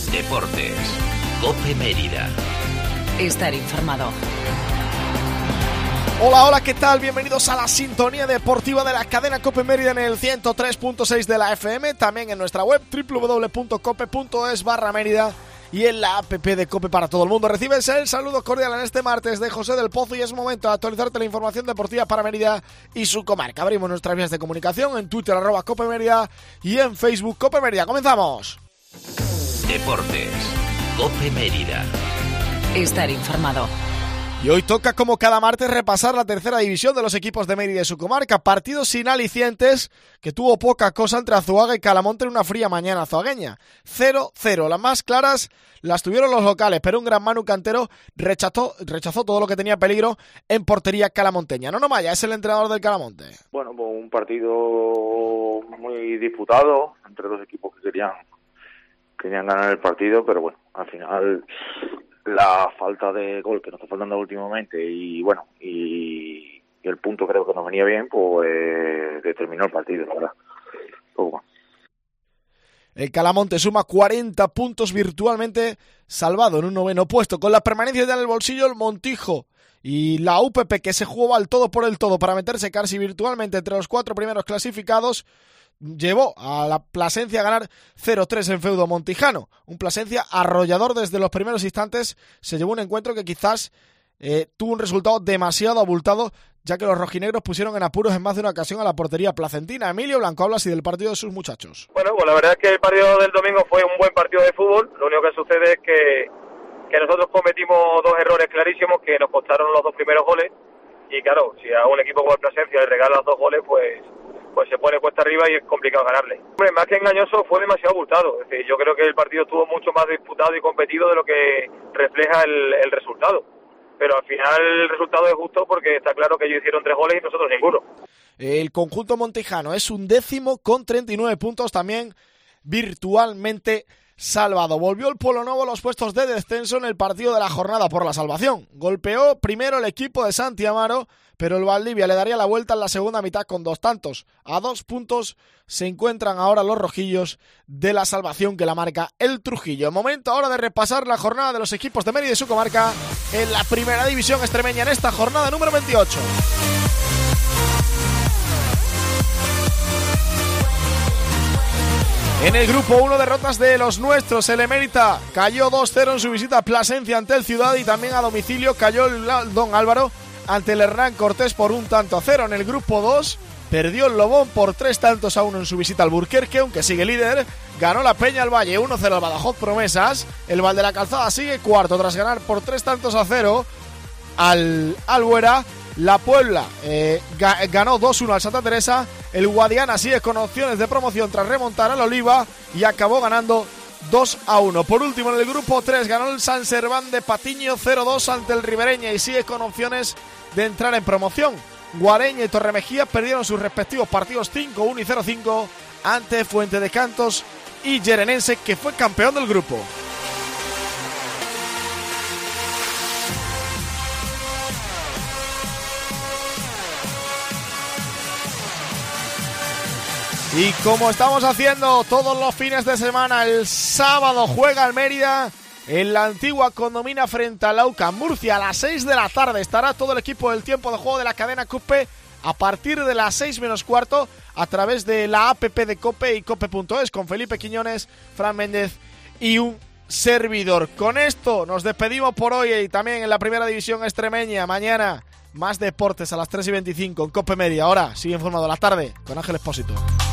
Deportes. COPE Mérida. Estar informado. Hola, ¿qué tal? Bienvenidos a la sintonía deportiva de la cadena COPE Mérida en el 103.6 de la FM, también en nuestra web www.cope.es/Mérida y en la app de COPE para todo el mundo. Recibes el saludo cordial en este martes de José del Pozo y es momento de actualizarte la información deportiva para Mérida y su comarca. Abrimos nuestras vías de comunicación en Twitter @COPE Mérida y en Facebook COPE Mérida. ¡Comenzamos! Deportes. COPE Mérida. Estar informado. Y hoy toca, como cada martes, repasar la tercera división de los equipos de Mérida y su comarca. Partidos sin alicientes, que tuvo poca cosa entre Azuaga y Calamonte en una fría mañana azuagueña. 0-0. Las más claras las tuvieron los locales, pero un gran Manu Cantero rechazó todo lo que tenía peligro en portería calamonteña. Nono Maya es el entrenador del Calamonte. Bueno, pues un partido muy disputado entre dos equipos que querían ganar el partido, pero bueno, al final la falta de gol que nos está faltando últimamente y el punto creo que nos venía bien, pues determinó el partido, la verdad. Poco más. El Calamonte suma 40 puntos virtualmente salvado en un noveno puesto. Con la permanencia ya en el bolsillo, el Montijo y la UPP, que se jugaba al todo por el todo para meterse casi virtualmente entre los 4 primeros clasificados, llevó a la Plasencia a ganar 0-3 en feudo montijano. Un Plasencia arrollador desde los primeros instantes. Se llevó un encuentro que quizás tuvo un resultado demasiado abultado, ya que los rojinegros pusieron en apuros en más de una ocasión a la portería placentina. Emilio Blanco habla así del partido de sus muchachos. Bueno, pues la verdad es que el partido del domingo fue un buen partido de fútbol. Lo único que sucede es que nosotros cometimos 2 errores clarísimos que nos costaron los 2 primeros goles. Y claro, si a un equipo como el Plasencia le regalan 2 goles, pues se pone cuesta arriba y es complicado ganarle. Hombre, más que engañoso, fue demasiado abultado. Es decir, yo creo que el partido estuvo mucho más disputado y competido de lo que refleja el resultado. Pero al final el resultado es justo porque está claro que ellos hicieron 3 goles y nosotros ninguno. El conjunto montijano es 11º con 39 puntos, también virtualmente salvado. Volvió el Pueblo Nuevo a los puestos de descenso en el partido de la jornada por la salvación. Golpeó primero el equipo de Santi Amaro, pero el Valdivia le daría la vuelta en la segunda mitad con 2 tantos. A 2 puntos se encuentran ahora los rojillos de la salvación que la marca el Trujillo. Momento ahora de repasar la jornada de los equipos de Mérida y su comarca en la primera división extremeña en esta jornada número 28. En el grupo 1, derrotas de los nuestros. El Emérita cayó 2-0 en su visita a Plasencia ante el Ciudad y también a domicilio cayó el Don Álvaro ante el Hernán Cortés por 1-0. En el grupo 2 perdió el Lobón por 3-1 en su visita al Burquerque, aunque sigue líder. Ganó la Peña al Valle 1-0 al Badajoz Promesas. El Val de la Calzada sigue cuarto tras ganar por 3-0 al Albuera. La Puebla ganó 2-1 al Santa Teresa. El Guadiana sigue con opciones de promoción tras remontar al Oliva y acabó ganando 2-1. Por último, en el grupo 3 ganó el San Serván de Patiño 0-2 ante el Ribereña y sigue con opciones de entrar en promoción. Guareña y Torremejía perdieron sus respectivos partidos 5-1 y 0-5 ante Fuente de Cantos y Yerenense, que fue campeón del grupo. Y como estamos haciendo todos los fines de semana, el sábado juega el Mérida en la antigua Condomina frente a Lauca, Murcia, a las 6 de la tarde. Estará todo el equipo del tiempo de juego de la cadena COPE a partir de las 6 menos cuarto a través de la app de COPE y cope.es con Felipe Quiñones, Fran Méndez y un servidor. Con esto nos despedimos por hoy y también en la primera división extremeña. Mañana más deportes a las 3:25 en COPE Media. Ahora sigue informado la tarde con Ángel Expósito.